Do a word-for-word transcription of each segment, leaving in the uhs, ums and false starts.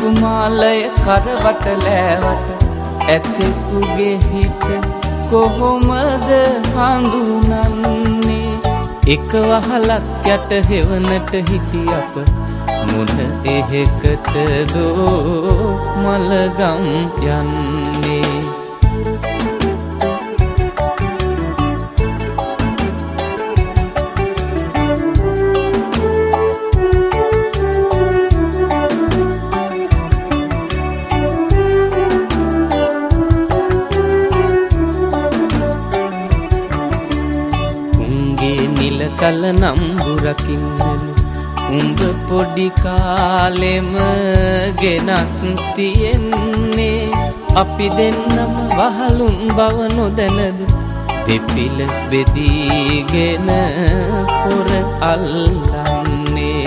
මාලය කරවට ලෑවට ඇතෙකුගේ හිත කොහොමද හඳුනන්නේ? එක වහලක් යට හෙවනට හිටි අප මුල එහෙකට දෝ මලගම් යන්නේ. කල නම්බුරකින්නලු උඹ පොඩි කාලෙම ගෙනත් තියෙන්නේ. අපි දෙන්නම වහලුන් බව නොදැනද දෙපිල බෙදීගෙන පොර අල්ලන්නේ.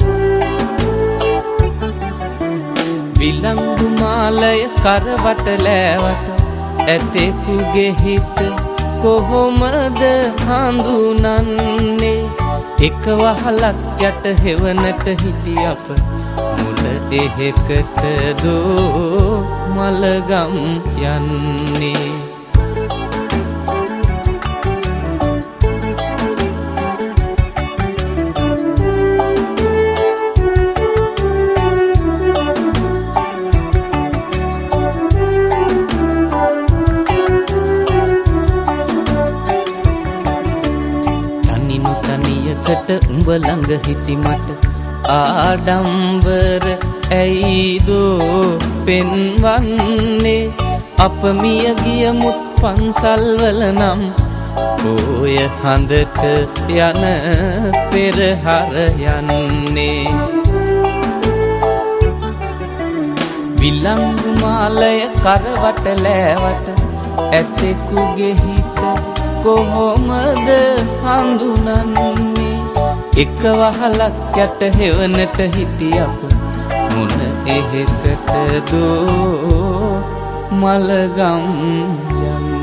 විලංගු මාලය කරවට ලෑවට ඇතෙකුගේ හිත කොහොමද හඳුනන්නේ? එක වහලක් යට හෙවනට හිටි අප මුල එහෙකට දෝ මලගම් යන්නේ. තනියකට උඹ ළඟ හිටි මට ආඩම්බර ඇයිදෝ පෙන්වන්නේ? අප මිය ගිය මුත් පන්සල්වල නම් ඔය හඳට යන පෙරහර යන්නේ. විලංගු මාලය කරවට ලෑවට ඇතෙකුගේ හිත කොහොමද හඳුනන්නේ? එක වහලක් යට හෙවනට හිටි අප මුල එහෙකට දෝ මලගම් යන්නේ.